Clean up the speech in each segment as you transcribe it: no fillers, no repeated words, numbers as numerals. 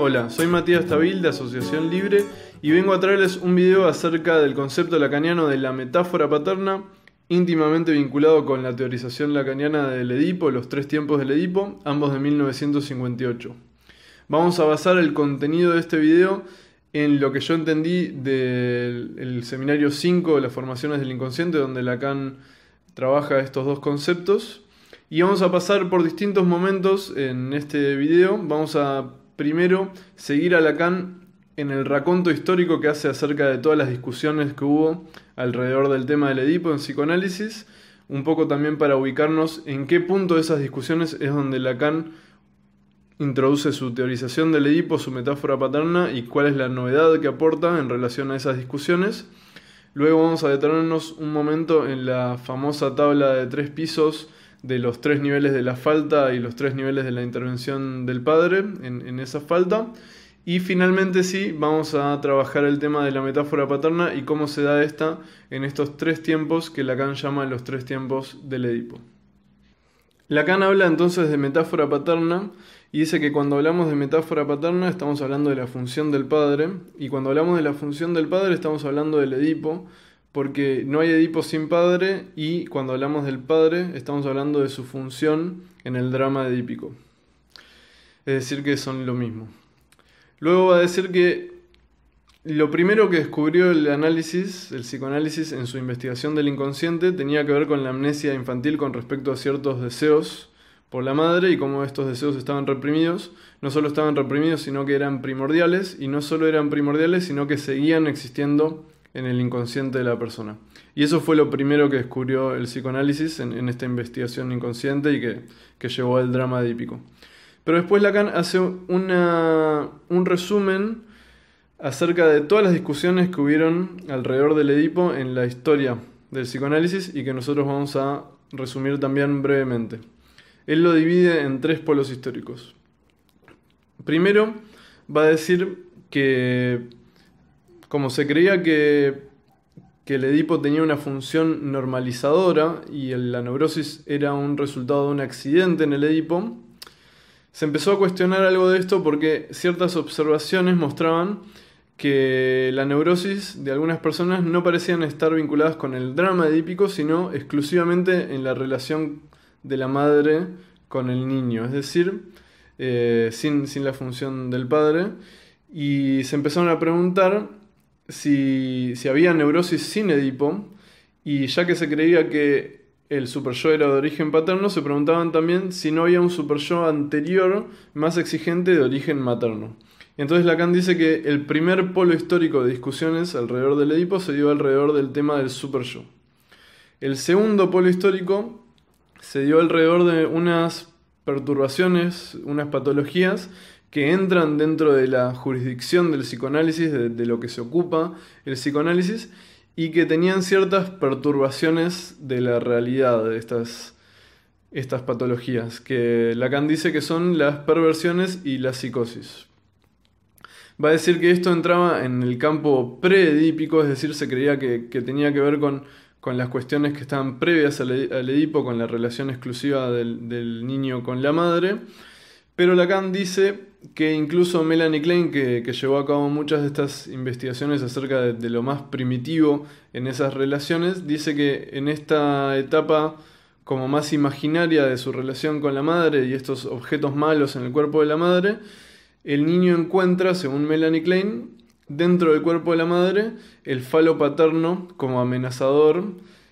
Hola, soy Matías Tabil de Asociación Libre y vengo a traerles un video acerca del concepto lacaniano de la metáfora paterna, íntimamente vinculado con la teorización lacaniana del Edipo, los tres tiempos del Edipo, ambos de 1958. Vamos a basar el contenido de este video en lo que yo entendí del seminario 5 de las formaciones del inconsciente, donde Lacan trabaja estos dos conceptos. Y vamos a pasar por distintos momentos en este video. Vamos a primero seguir a Lacan en el raconto histórico que hace acerca de todas las discusiones que hubo alrededor del tema del Edipo en psicoanálisis, un poco también para ubicarnos en qué punto de esas discusiones es donde Lacan introduce su teorización del Edipo, su metáfora paterna y cuál es la novedad que aporta en relación a esas discusiones. Luego vamos a detenernos un momento en la famosa tabla de 3 pisos de los 3 niveles de la falta y los 3 niveles de la intervención del padre en esa falta. Y finalmente sí, vamos a trabajar el tema de la metáfora paterna y cómo se da esta en estos 3 tiempos que Lacan llama los 3 tiempos del Edipo. Lacan habla entonces de metáfora paterna y dice que cuando hablamos de metáfora paterna estamos hablando de la función del padre, y cuando hablamos de la función del padre estamos hablando del Edipo, porque no hay Edipo sin padre, y cuando hablamos del padre estamos hablando de su función en el drama edípico. Es decir, que son lo mismo. Luego va a decir que lo primero que descubrió el psicoanálisis en su investigación del inconsciente tenía que ver con la amnesia infantil con respecto a ciertos deseos por la madre y cómo estos deseos estaban reprimidos. No solo estaban reprimidos, sino que eran primordiales, y no solo eran primordiales, sino que seguían existiendo en el inconsciente de la persona. Y eso fue lo primero que descubrió el psicoanálisis en esta investigación inconsciente y que llevó al drama edípico. Pero después Lacan hace un resumen acerca de todas las discusiones que hubieron alrededor del Edipo en la historia del psicoanálisis y que nosotros vamos a resumir también brevemente. Él lo divide en 3 polos históricos. Primero va a decir que como se creía que el Edipo tenía una función normalizadora y la neurosis era un resultado de un accidente en el Edipo, se empezó a cuestionar algo de esto porque ciertas observaciones mostraban que la neurosis de algunas personas no parecían estar vinculadas con el drama edípico, sino exclusivamente en la relación de la madre con el niño, es decir, sin la función del padre. Y se empezaron a preguntar si había neurosis sin Edipo, y ya que se creía que el superyo era de origen paterno, se preguntaban también si no había un superyo anterior más exigente de origen materno. Entonces Lacan dice que el primer polo histórico de discusiones alrededor del Edipo se dio alrededor del tema del superyo. El segundo polo histórico se dio alrededor de unas perturbaciones, unas patologías que entran dentro de la jurisdicción del psicoanálisis, de lo que se ocupa el psicoanálisis, y que tenían ciertas perturbaciones de la realidad de estas patologías, que Lacan dice que son las perversiones y la psicosis. Va a decir que esto entraba en el campo preedípico, es decir, se creía que tenía que ver con las cuestiones que estaban previas al Edipo, con la relación exclusiva del niño con la madre. Pero Lacan dice que incluso Melanie Klein, que llevó a cabo muchas de estas investigaciones acerca de lo más primitivo en esas relaciones, dice que en esta etapa como más imaginaria de su relación con la madre y estos objetos malos en el cuerpo de la madre, el niño encuentra, según Melanie Klein, dentro del cuerpo de la madre, el falo paterno como amenazador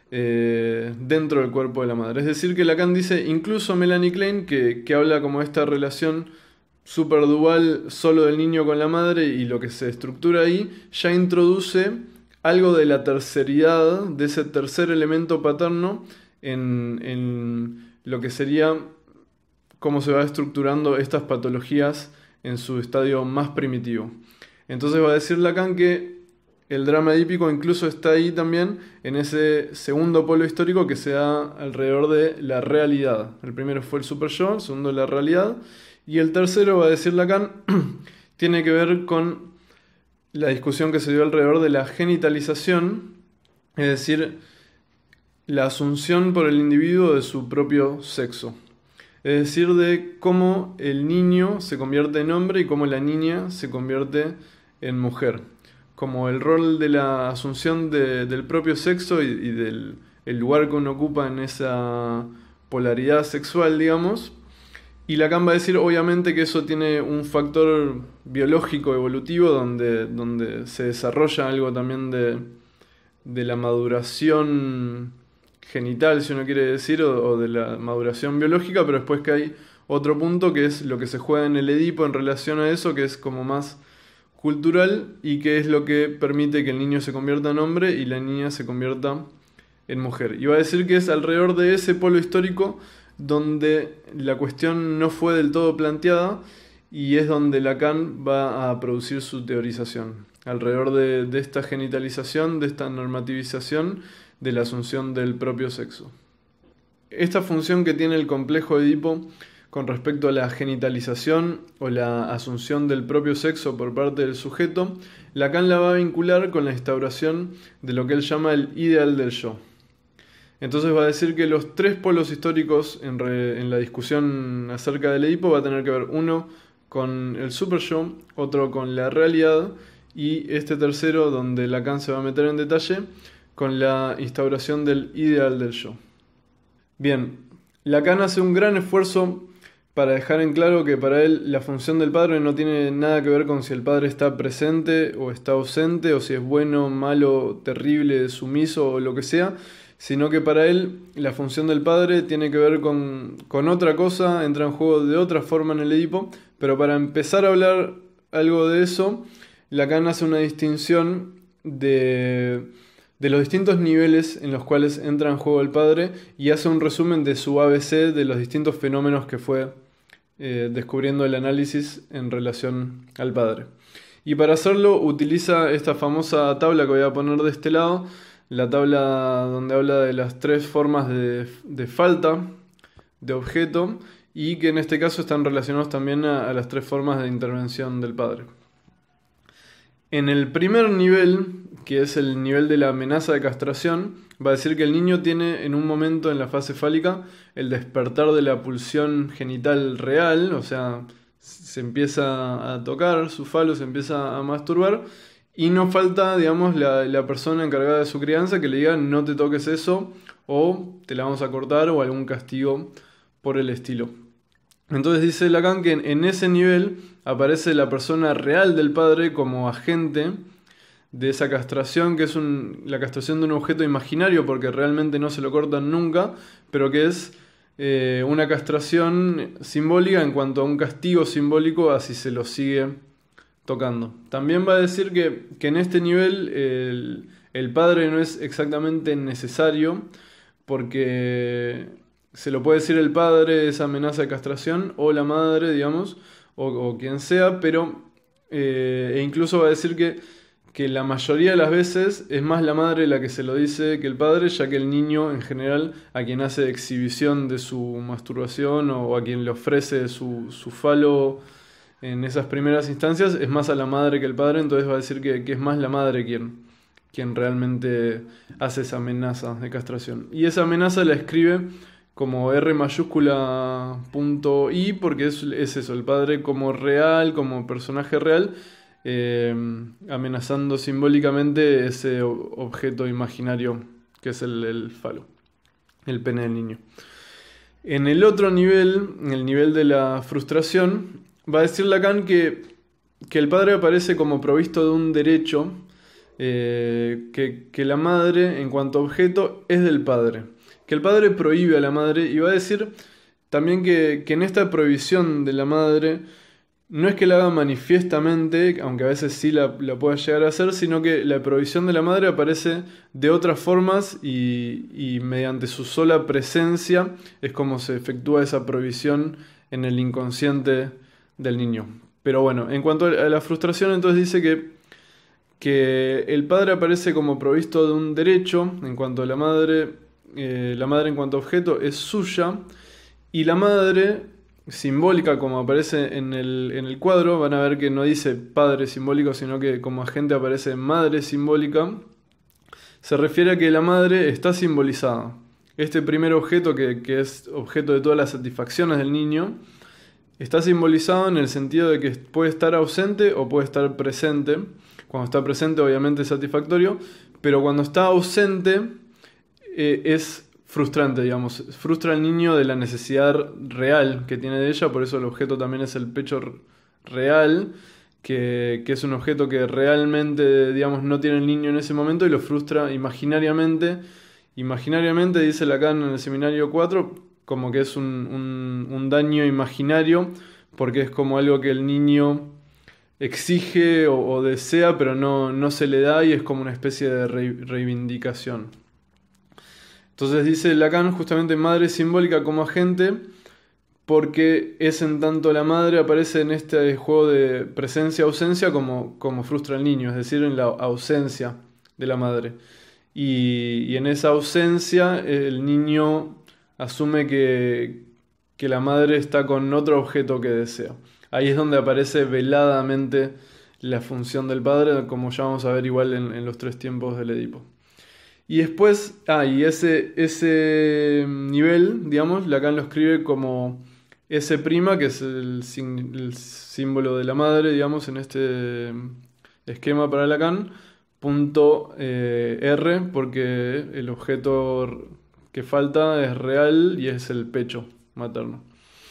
dentro del cuerpo de la madre. Es decir, que Lacan dice, incluso Melanie Klein, que habla como esta relación superdual solo del niño con la madre y lo que se estructura ahí, ya introduce algo de la terceridad, de ese tercer elemento paterno en lo que sería cómo se va estructurando estas patologías en su estadio más primitivo. Entonces va a decir Lacan que el drama edípico incluso está ahí también en ese segundo polo histórico que se da alrededor de la realidad. El primero fue el superyo, el segundo la realidad, y el tercero, va a decir Lacan, tiene que ver con la discusión que se dio alrededor de la genitalización, es decir, la asunción por el individuo de su propio sexo. es decir, de cómo el niño se convierte en hombre y cómo la niña se convierte en mujer. Como el rol de la asunción del propio sexo y del el lugar que uno ocupa en esa polaridad sexual, digamos. Y Lacan va a decir, obviamente, que eso tiene un factor biológico evolutivo donde se desarrolla algo también de la maduración genital, si uno quiere decir, o de la maduración biológica, pero después que hay otro punto que es lo que se juega en el Edipo en relación a eso, que es como más cultural y que es lo que permite que el niño se convierta en hombre y la niña se convierta en mujer. Y va a decir que es alrededor de ese polo histórico donde la cuestión no fue del todo planteada y es donde Lacan va a producir su teorización, alrededor de esta genitalización, de esta normativización de la asunción del propio sexo. Esta función que tiene el complejo Edipo con respecto a la genitalización o la asunción del propio sexo por parte del sujeto, Lacan la va a vincular con la instauración de lo que él llama el ideal del yo. Entonces va a decir que los tres polos históricos en la discusión acerca del Edipo va a tener que ver uno con el super-yo, otro con la realidad y este tercero, donde Lacan se va a meter en detalle, con la instauración del ideal del yo. Bien, Lacan hace un gran esfuerzo para dejar en claro que para él la función del padre no tiene nada que ver con si el padre está presente o está ausente, o si es bueno, malo, terrible, sumiso o lo que sea, sino que para él la función del padre tiene que ver con otra cosa, entra en juego de otra forma en el Edipo, pero para empezar a hablar algo de eso, Lacan hace una distinción de los distintos niveles en los cuales entra en juego el padre y hace un resumen de su ABC de los distintos fenómenos que fue descubriendo el análisis en relación al padre. Y para hacerlo utiliza esta famosa tabla que voy a poner de este lado, la tabla donde habla de las tres formas de falta de objeto y que en este caso están relacionados también a las tres formas de intervención del padre. En el primer nivel, que es el nivel de la amenaza de castración, va a decir que el niño tiene en un momento en la fase fálica el despertar de la pulsión genital real, o sea, se empieza a tocar su falo, se empieza a masturbar, y no falta, digamos, la persona encargada de su crianza que le diga no te toques eso, o te la vamos a cortar, o algún castigo por el estilo. Entonces dice Lacan que en ese nivel aparece la persona real del padre como agente de esa castración, que es la castración de un objeto imaginario, porque realmente no se lo cortan nunca, pero que es una castración simbólica en cuanto a un castigo simbólico a si se lo sigue tocando. También va a decir que en este nivel el padre no es exactamente necesario, porque se lo puede decir el padre, esa amenaza de castración, o la madre, digamos, o quien sea, pero e incluso va a decir que la mayoría de las veces es más la madre la que se lo dice que el padre, ya que el niño en general a quien hace exhibición de su masturbación o a quien le ofrece su falo en esas primeras instancias es más a la madre que el padre, entonces va a decir que es más la madre quien realmente hace esa amenaza de castración. Y esa amenaza la escribe como R mayúscula punto I, porque es eso, el padre como real, como personaje real, amenazando simbólicamente ese objeto imaginario que es el falo, el pene del niño. En el otro nivel, en el nivel de la frustración, va a decir Lacan que el padre aparece como provisto de un derecho, que la madre, en cuanto a objeto, es del padre. Que el padre prohíbe a la madre, y va a decir también que en esta prohibición de la madre no es que la haga manifiestamente, aunque a veces sí la pueda llegar a hacer, sino que la prohibición de la madre aparece de otras formas y mediante su sola presencia es como se efectúa esa prohibición en el inconsciente del niño. Pero bueno, en cuanto a la frustración, entonces dice que el padre aparece como provisto de un derecho en cuanto a la madre en cuanto a objeto es suya, y la madre simbólica, como aparece en el cuadro, van a ver que no dice padre simbólico, sino que como agente aparece madre simbólica, se refiere a que la madre está simbolizada. este primer objeto, que es objeto de todas las satisfacciones del niño, está simbolizado en el sentido de que puede estar ausente o puede estar presente. Cuando está presente obviamente es satisfactorio, pero cuando está ausente es frustrante, digamos. Frustra al niño de la necesidad real que tiene de ella, por eso el objeto también es el pecho real, que es un objeto que realmente, digamos, no tiene el niño en ese momento y lo frustra imaginariamente. Imaginariamente, dice Lacan en el Seminario 4, como que es un daño imaginario, porque es como algo que el niño exige o desea, pero no se le da y es como una especie de reivindicación. Entonces dice Lacan justamente madre simbólica como agente, porque es en tanto la madre aparece en este juego de presencia-ausencia como frustra al niño, es decir, en la ausencia de la madre. Y en esa ausencia el niño asume que la madre está con otro objeto que desea. Ahí es donde aparece veladamente la función del padre, como ya vamos a ver igual en los tres tiempos del Edipo. Y después, y ese nivel, digamos, Lacan lo escribe como S', que es el símbolo de la madre, digamos, en este esquema para Lacan, punto R, porque el objeto que falta es real y es el pecho materno.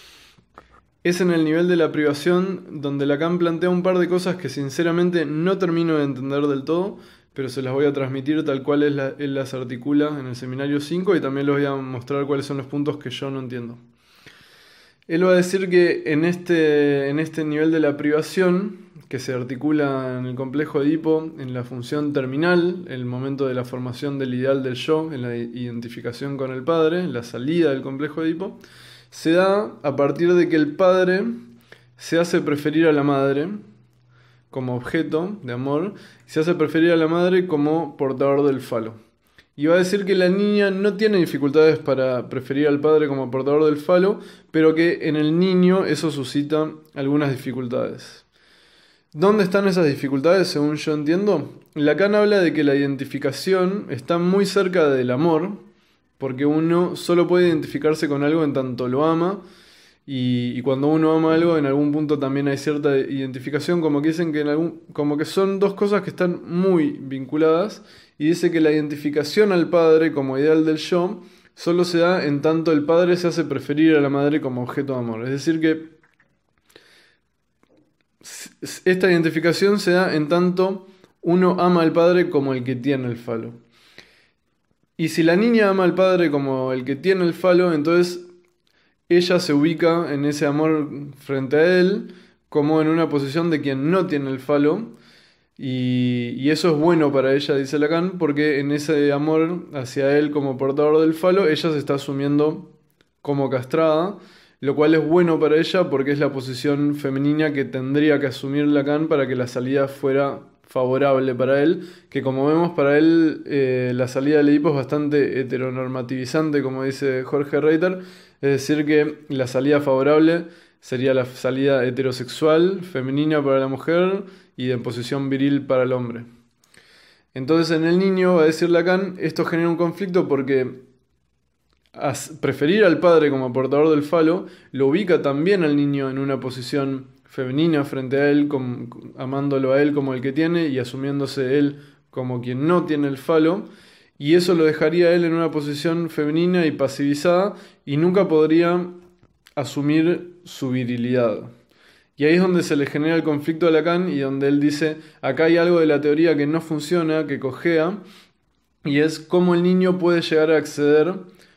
Es en el nivel de la privación donde Lacan plantea un par de cosas que sinceramente no termino de entender del todo, pero se las voy a transmitir tal cual él las articula en el Seminario 5 y también les voy a mostrar cuáles son los puntos que yo no entiendo. Él va a decir que en este nivel de la privación, que se articula en el complejo de Edipo, en la función terminal, el momento de la formación del ideal del yo, en la identificación con el padre, en la salida del complejo de Edipo, se da a partir de que el padre se hace preferir a la madre como objeto de amor, y se hace preferir a la madre como portador del falo. Y va a decir que la niña no tiene dificultades para preferir al padre como portador del falo, pero que en el niño eso suscita algunas dificultades. ¿Dónde están esas dificultades, según yo entiendo? Lacan habla de que la identificación está muy cerca del amor, porque uno solo puede identificarse con algo en tanto lo ama, y cuando uno ama algo, en algún punto también hay cierta identificación, como que dicen que como que son dos cosas que están muy vinculadas, y dice que la identificación al padre como ideal del yo solo se da en tanto el padre se hace preferir a la madre como objeto de amor. Es decir que esta identificación se da en tanto uno ama al padre como el que tiene el falo. Y si la niña ama al padre como el que tiene el falo, entonces ella se ubica en ese amor frente a él como en una posición de quien no tiene el falo. Y eso es bueno para ella, dice Lacan, porque en ese amor hacia él como portador del falo, ella se está asumiendo como castrada, lo cual es bueno para ella porque es la posición femenina que tendría que asumir Lacan para que la salida fuera favorable para él, que como vemos para él la salida del Edipo es bastante heteronormativizante, como dice Jorge Reiter, es decir que la salida favorable sería la salida heterosexual, femenina para la mujer y de posición viril para el hombre. Entonces en el niño, va a decir Lacan, esto genera un conflicto porque preferir al padre como portador del falo lo ubica también al niño en una posición femenina frente a él, amándolo a él como el que tiene y asumiéndose él como quien no tiene el falo, y eso lo dejaría a él en una posición femenina y pasivizada y nunca podría asumir su virilidad. Y ahí es donde se le genera el conflicto a Lacan y donde él dice, acá hay algo de la teoría que no funciona, que cojea, y es cómo el niño puede llegar a acceder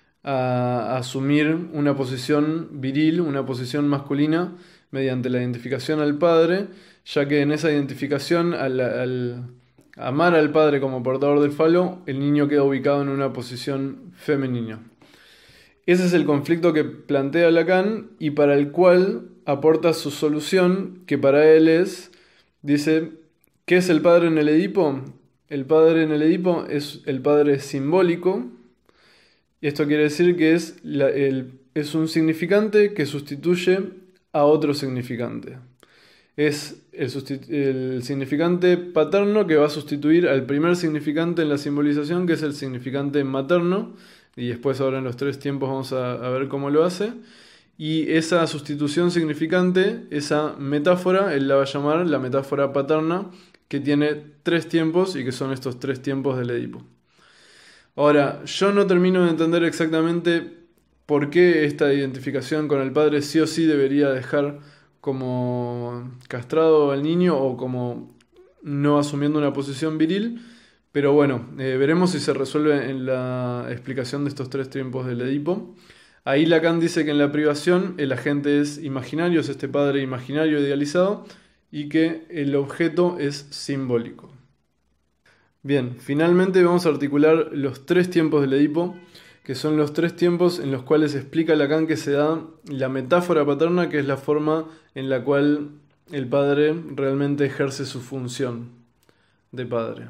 a asumir una posición viril, una posición masculina, mediante la identificación al padre, ya que en esa identificación, al amar al padre como portador del falo, el niño queda ubicado en una posición femenina. Ese es el conflicto que plantea Lacan y para el cual aporta su solución, que para él dice, ¿qué es el padre en el Edipo? El padre en el Edipo es el padre simbólico. Esto quiere decir que es un significante que sustituye a otro significante. Es el significante paterno que va a sustituir al primer significante en la simbolización, que es el significante materno. y después ahora en los 3 tiempos vamos a ver cómo lo hace. Y esa sustitución significante, esa metáfora, él la va a llamar la metáfora paterna, que tiene 3 tiempos y que son estos 3 tiempos del Edipo. Ahora, yo no termino de entender exactamente por qué esta identificación con el padre sí o sí debería dejar como castrado al niño o como no asumiendo una posición viril, pero bueno, veremos si se resuelve en la explicación de estos 3 tiempos del Edipo. Ahí Lacan dice que en la privación el agente es imaginario, es este padre imaginario idealizado, y que el objeto es simbólico. Bien, finalmente vamos a articular los 3 tiempos del Edipo, que son los 3 tiempos en los cuales explica Lacan que se da la metáfora paterna, que es la forma en la cual el padre realmente ejerce su función de padre.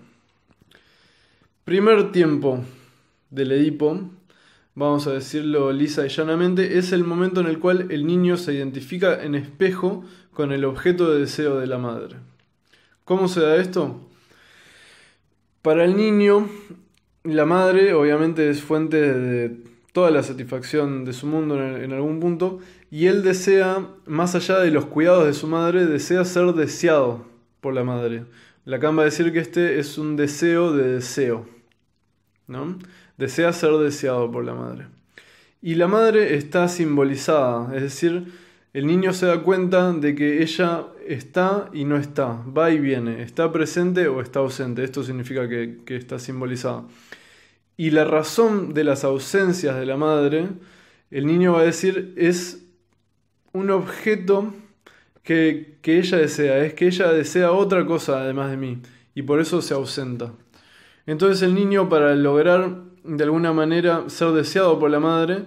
Primer tiempo del Edipo, vamos a decirlo lisa y llanamente, es el momento en el cual el niño se identifica en espejo con el objeto de deseo de la madre. ¿Cómo se da esto? Para el niño, la madre obviamente es fuente de toda la satisfacción de su mundo en algún punto, y él desea, más allá de los cuidados de su madre, desea ser deseado por la madre. Lacan va a decir que este es un deseo de deseo, ¿no? Desea ser deseado por la madre. Y la madre está simbolizada, es decir, el niño se da cuenta de que ella está y no está, va y viene, está presente o está ausente. Esto significa que está simbolizada. Y la razón de las ausencias de la madre, el niño va a decir, es un objeto que ella desea, es que ella desea otra cosa además de mí, y por eso se ausenta. Entonces el niño, para lograr de alguna manera ser deseado por la madre,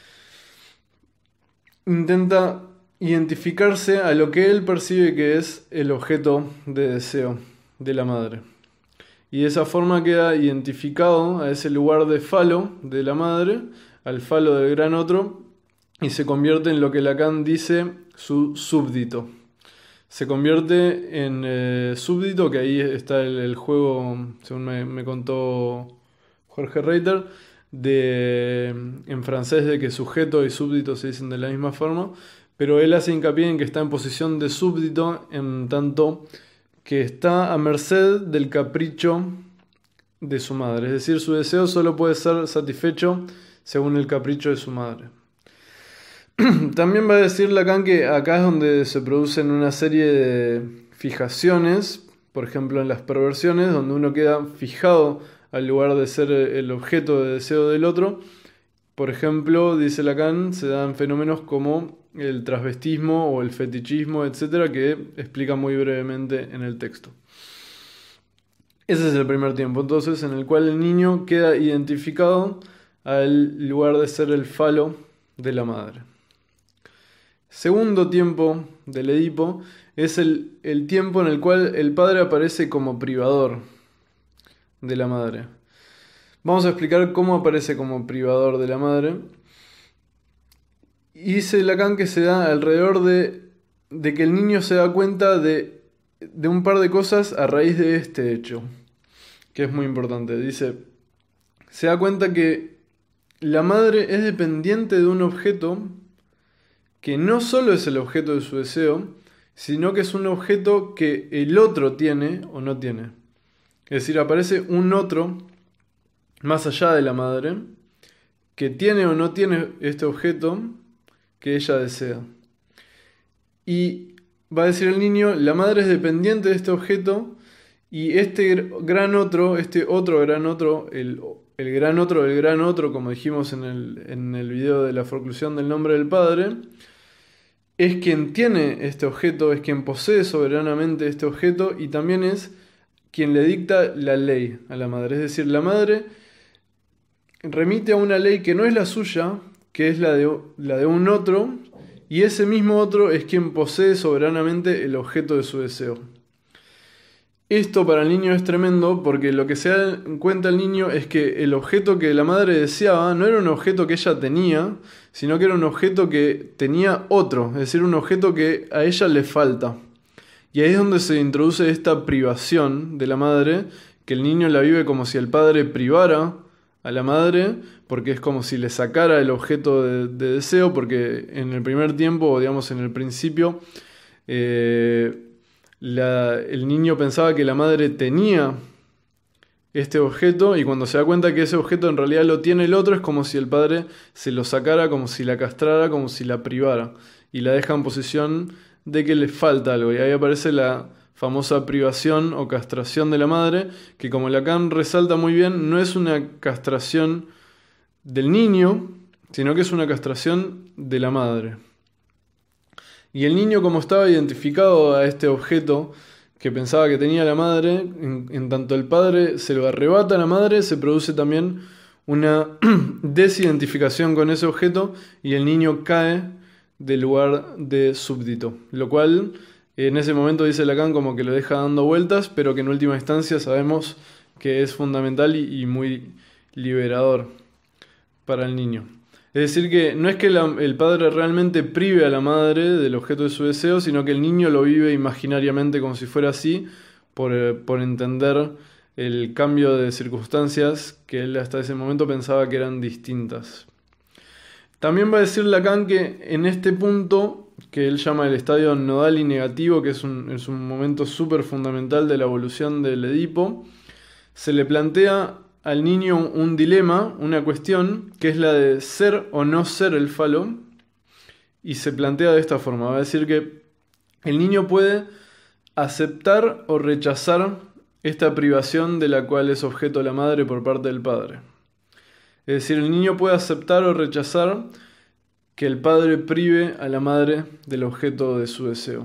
intenta identificarse a lo que él percibe que es el objeto de deseo de la madre. Y de esa forma queda identificado a ese lugar de falo de la madre, al falo del gran otro, y se convierte en lo que Lacan dice su súbdito. Se convierte en súbdito, que ahí está el juego, según me contó Jorge Reiter, en francés, de que sujeto y súbdito se dicen de la misma forma, pero él hace hincapié en que está en posición de súbdito, en tanto que está a merced del capricho de su madre. Es decir, su deseo solo puede ser satisfecho según el capricho de su madre. También va a decir Lacan que acá es donde se producen una serie de fijaciones, por ejemplo en las perversiones, donde uno queda fijado al lugar de ser el objeto de deseo del otro. Por ejemplo, dice Lacan, se dan fenómenos como el transvestismo o el fetichismo, etc., que explica muy brevemente en el texto. Ese es el primer tiempo, entonces, en el cual el niño queda identificado al lugar de ser el falo de la madre. Segundo tiempo del Edipo es el tiempo en el cual el padre aparece como privador de la madre. Vamos a explicar cómo aparece como privador de la madre. Y dice Lacan que se da alrededor de que el niño se da cuenta de un par de cosas a raíz de este hecho, que es muy importante. Dice, se da cuenta que la madre es dependiente de un objeto que no solo es el objeto de su deseo, sino que es un objeto que el otro tiene o no tiene. Es decir, aparece un otro más allá de la madre que tiene o no tiene este objeto que ella desea. Y va a decir el niño, la madre es dependiente de este objeto, y este gran otro, este otro gran otro, el gran otro del gran otro, como dijimos en el video de la forclusión del nombre del padre, es quien tiene este objeto, es quien posee soberanamente este objeto, y también es quien le dicta la ley a la madre. Es decir, la madre remite a una ley que no es la suya, que es la de un otro, y ese mismo otro es quien posee soberanamente el objeto de su deseo. Esto para el niño es tremendo, porque lo que se da en cuenta el niño es que el objeto que la madre deseaba no era un objeto que ella tenía, sino que era un objeto que tenía otro, es decir, un objeto que a ella le falta. Y ahí es donde se introduce esta privación de la madre, que el niño la vive como si el padre privara a la madre, porque es como si le sacara el objeto de deseo, porque en el primer tiempo, o digamos en el principio, el niño pensaba que la madre tenía este objeto, y cuando se da cuenta que ese objeto en realidad lo tiene el otro, es como si el padre se lo sacara, como si la castrara, como si la privara, y la deja en posición de que le falta algo. Y ahí aparece la famosa privación o castración de la madre, que como Lacan resalta muy bien, no es una castración del niño, sino que es una castración de la madre. Y el niño, como estaba identificado a este objeto que pensaba que tenía la madre, en tanto el padre se lo arrebata a la madre, se produce también una desidentificación con ese objeto y el niño cae del lugar de súbdito, lo cual en ese momento dice Lacan como que lo deja dando vueltas, pero que en última instancia sabemos que es fundamental y muy liberador para el niño. Es decir, que no es que el padre realmente prive a la madre del objeto de su deseo, sino que el niño lo vive imaginariamente como si fuera así, por entender el cambio de circunstancias que él hasta ese momento pensaba que eran distintas. También va a decir Lacan que en este punto, que él llama el estadio nodal y negativo, que es un momento súper fundamental de la evolución del Edipo, se le plantea al niño un dilema, una cuestión, que es la de ser o no ser el falo, y se plantea de esta forma. Va a decir que el niño puede aceptar o rechazar esta privación de la cual es objeto la madre por parte del padre. Es decir, el niño puede aceptar o rechazar que el padre prive a la madre del objeto de su deseo.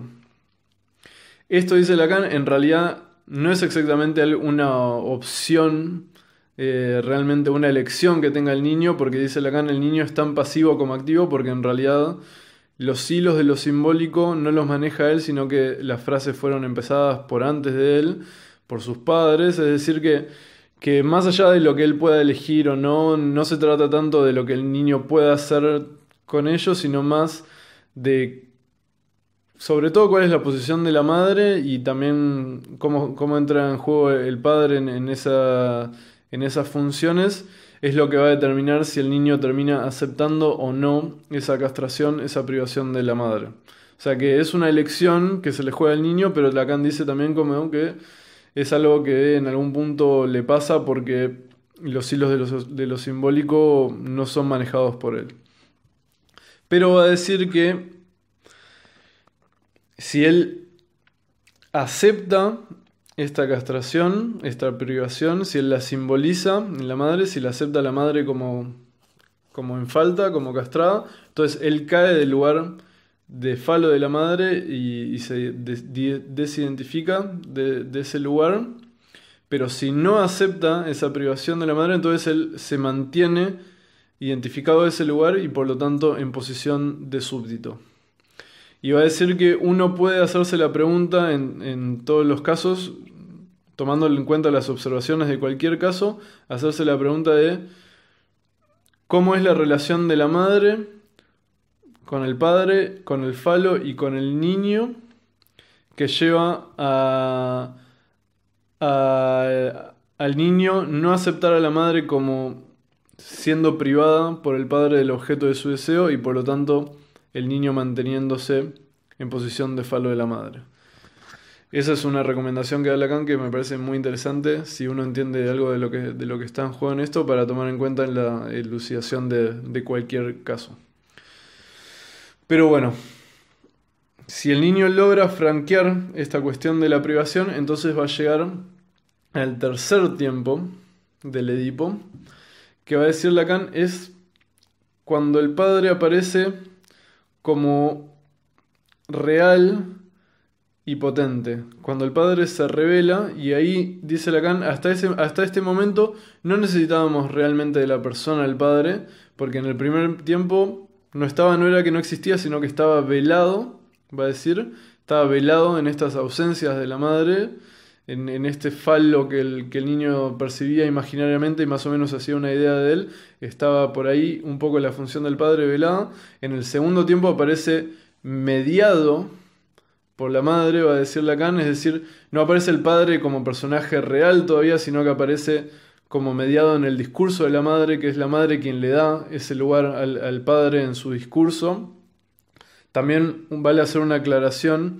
Esto, dice Lacan, en realidad no es exactamente una opción, realmente una elección que tenga el niño, porque dice Lacan, el niño es tan pasivo como activo, porque en realidad los hilos de lo simbólico no los maneja él, sino que las frases fueron empezadas por antes de él, por sus padres. Es decir, que más allá de lo que él pueda elegir o no, no se trata tanto de lo que el niño pueda hacer con ellos, sino más de, sobre todo, cuál es la posición de la madre y también cómo entra en juego el padre en esas funciones. Es lo que va a determinar si el niño termina aceptando o no esa castración, esa privación de la madre. O sea que es una elección que se le juega al niño, pero Lacan dice también como que es algo que en algún punto le pasa porque los hilos de lo simbólico no son manejados por él. Pero va a decir que si él acepta esta castración, esta privación, si él la simboliza en la madre, si la acepta a la madre como en falta, como castrada, entonces él cae del lugar de falo de la madre y se desidentifica de ese lugar. Pero si no acepta esa privación de la madre, entonces él se mantiene identificado de ese lugar y por lo tanto en posición de súbdito. Y va a decir que uno puede hacerse la pregunta en todos los casos, tomando en cuenta las observaciones de cualquier caso, hacerse la pregunta de cómo es la relación de la madre con el padre, con el falo y con el niño, que lleva al niño no aceptar a la madre como siendo privada por el padre del objeto de su deseo y por lo tanto el niño manteniéndose en posición de falo de la madre. Esa es una recomendación que da Lacan que me parece muy interesante si uno entiende algo de lo que está en juego en esto, para tomar en cuenta en la elucidación de cualquier caso. Pero bueno, si el niño logra franquear esta cuestión de la privación, entonces va a llegar al tercer tiempo del Edipo, que va a decir Lacan es cuando el padre aparece como real y potente, cuando el padre se revela, y ahí dice Lacan, hasta este momento no necesitábamos realmente de la persona del padre, porque en el primer tiempo no era que no existía, sino que estaba velado, va a decir, estaba velado en estas ausencias de la madre, en este falo que el niño percibía imaginariamente y más o menos hacía una idea de él, estaba por ahí un poco la función del padre velada. En el segundo tiempo aparece mediado por la madre, va a decir Lacan, es decir, no aparece el padre como personaje real todavía, sino que aparece como mediado en el discurso de la madre, que es la madre quien le da ese lugar al padre en su discurso. También vale hacer una aclaración.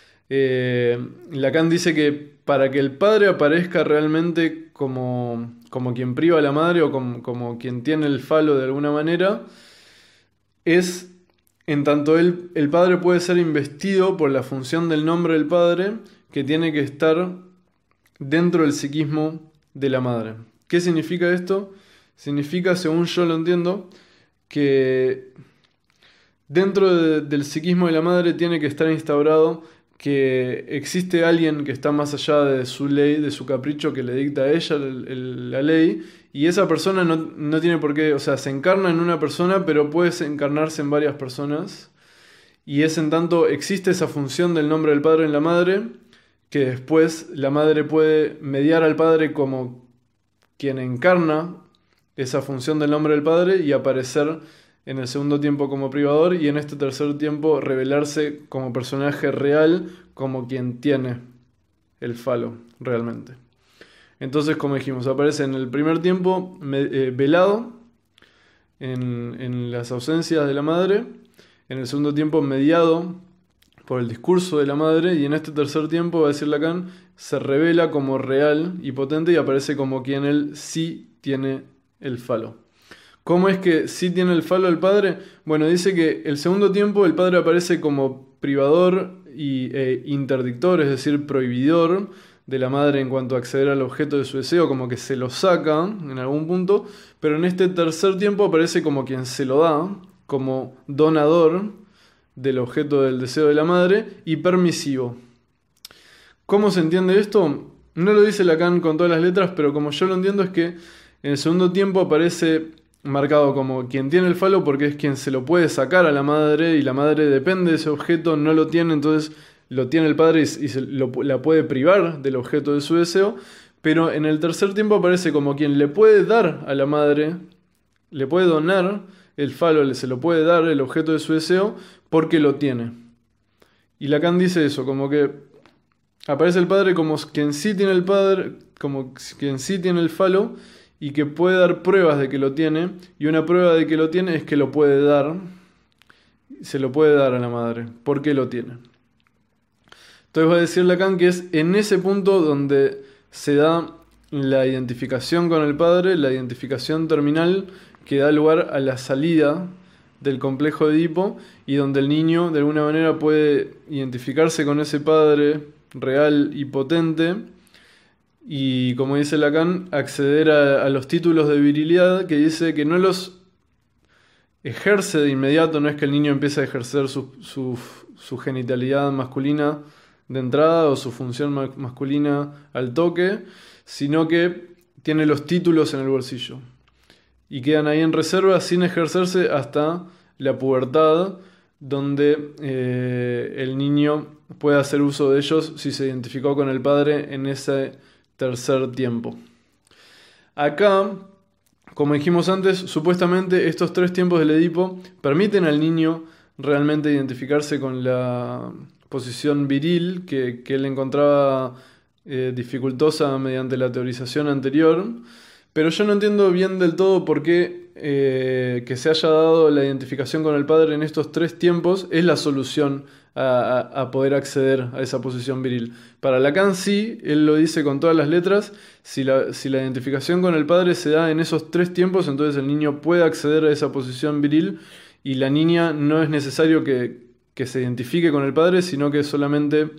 Lacan dice que para que el padre aparezca realmente como quien priva a la madre o como quien tiene el falo de alguna manera, es en tanto el padre puede ser investido por la función del nombre del padre, que tiene que estar dentro del psiquismo de la madre. ¿Qué significa esto? Significa, según yo lo entiendo, que dentro del psiquismo de la madre tiene que estar instaurado que existe alguien que está más allá de su ley, de su capricho, que le dicta a ella la ley, y esa persona no tiene por qué, o sea, se encarna en una persona, pero puede encarnarse en varias personas, y es en tanto existe esa función del nombre del padre en la madre, que después la madre puede mediar al padre como quien encarna esa función del nombre del padre y aparecer en el segundo tiempo como privador y en este tercer tiempo revelarse como personaje real, como quien tiene el falo realmente. Entonces, como dijimos, aparece en el primer tiempo velado en las ausencias de la madre, en el segundo tiempo mediado por el discurso de la madre, y en este tercer tiempo, va a decir Lacan, se revela como real y potente y aparece como quien él sí tiene el falo. ¿Cómo es que sí tiene el falo el padre? Bueno, dice que el segundo tiempo el padre aparece como privador e interdictor, es decir, prohibidor de la madre en cuanto a acceder al objeto de su deseo, como que se lo saca en algún punto, pero en este tercer tiempo aparece como quien se lo da, como donador del objeto del deseo de la madre y permisivo. ¿Cómo se entiende esto? No lo dice Lacan con todas las letras, pero como yo lo entiendo es que en el segundo tiempo aparece marcado como quien tiene el falo porque es quien se lo puede sacar a la madre y la madre depende de ese objeto, no lo tiene, entonces lo tiene el padre y la puede privar del objeto de su deseo, pero en el tercer tiempo aparece como quien le puede dar a la madre, le puede donar el falo, se lo puede dar el objeto de su deseo porque lo tiene. Y Lacan dice eso, como que aparece el padre como quien sí tiene el padre, como quien sí tiene el falo y que puede dar pruebas de que lo tiene, y una prueba de que lo tiene es que lo puede dar, se lo puede dar a la madre, porque lo tiene. Entonces va a decir Lacan que es en ese punto donde se da la identificación con el padre, la identificación terminal que da lugar a la salida del complejo de Edipo y donde el niño de alguna manera puede identificarse con ese padre real y potente y, como dice Lacan, acceder a los títulos de virilidad, que dice que no los ejerce de inmediato, no es que el niño empiece a ejercer su genitalidad masculina de entrada o su función masculina al toque, sino que tiene los títulos en el bolsillo y quedan ahí en reserva sin ejercerse hasta la pubertad, donde el niño puede hacer uso de ellos si se identificó con el padre en ese tercer tiempo. Acá, como dijimos antes, supuestamente estos tres tiempos del Edipo permiten al niño realmente identificarse con la posición viril que él encontraba dificultosa mediante la teorización anterior, pero yo no entiendo bien del todo por qué que se haya dado la identificación con el padre en estos tres tiempos es la solución a poder acceder a esa posición viril. Para Lacan sí, él lo dice con todas las letras, si la identificación con el padre se da en esos tres tiempos, entonces el niño puede acceder a esa posición viril y la niña no es necesario que se identifique con el padre, sino que solamente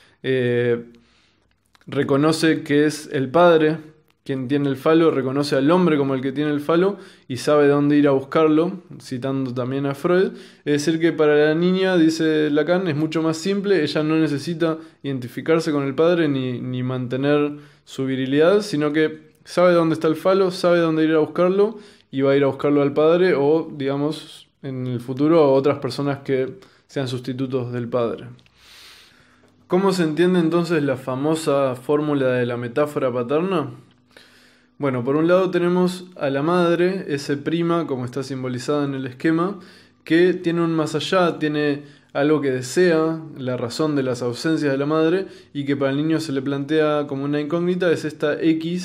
reconoce que es el padre quien tiene el falo, reconoce al hombre como el que tiene el falo y sabe dónde ir a buscarlo, citando también a Freud. Es decir que para la niña, dice Lacan, es mucho más simple, ella no necesita identificarse con el padre ni mantener su virilidad, sino que sabe dónde está el falo, sabe dónde ir a buscarlo y va a ir a buscarlo al padre o, digamos, en el futuro a otras personas que sean sustitutos del padre. ¿Cómo se entiende entonces la famosa fórmula de la metáfora paterna? Bueno, por un lado tenemos a la madre, ese prima, como está simbolizada en el esquema, que tiene un más allá, tiene algo que desea, la razón de las ausencias de la madre, y que para el niño se le plantea como una incógnita, es esta X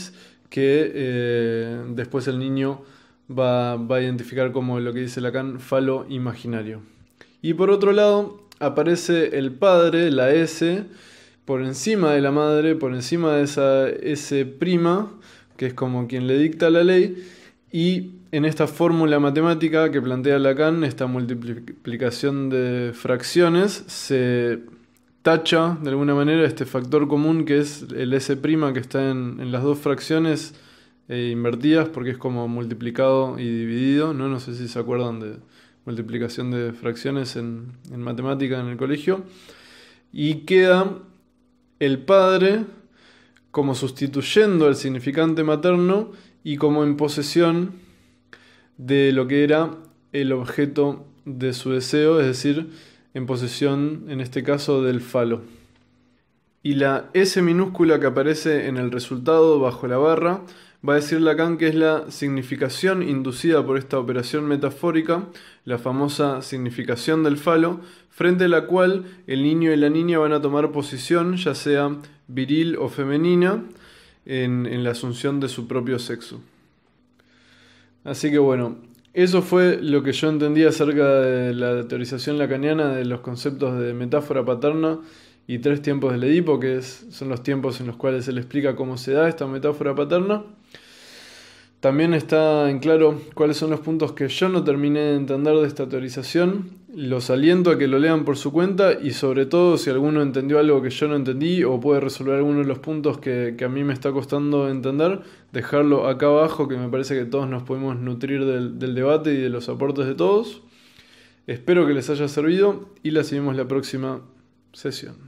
que después el niño va a identificar como lo que dice Lacan, falo imaginario. Y por otro lado aparece el padre, la S, por encima de la madre, por encima de esa S', que es como quien le dicta la ley, y en esta fórmula matemática que plantea Lacan, esta multiplicación de fracciones, se tacha de alguna manera este factor común que es el S' que está en las dos fracciones invertidas, porque es como multiplicado y dividido, ¿no? No sé si se acuerdan de multiplicación de fracciones en matemática en el colegio. Y queda el padre como sustituyendo al significante materno y como en posesión de lo que era el objeto de su deseo, es decir, en posesión, en este caso, del falo. Y la S minúscula que aparece en el resultado bajo la barra va a decir Lacan que es la significación inducida por esta operación metafórica, la famosa significación del falo, frente a la cual el niño y la niña van a tomar posición, ya sea viril o femenina, en la asunción de su propio sexo. Así que bueno, eso fue lo que yo entendí acerca de la teorización lacaniana de los conceptos de metáfora paterna y tres tiempos del Edipo, que son los tiempos en los cuales él explica cómo se da esta metáfora paterna. También está en claro cuáles son los puntos que yo no terminé de entender de esta teorización. Los aliento a que lo lean por su cuenta y sobre todo si alguno entendió algo que yo no entendí o puede resolver alguno de los puntos que a mí me está costando entender, dejarlo acá abajo, que me parece que todos nos podemos nutrir del debate y de los aportes de todos. Espero que les haya servido y la seguimos la próxima sesión.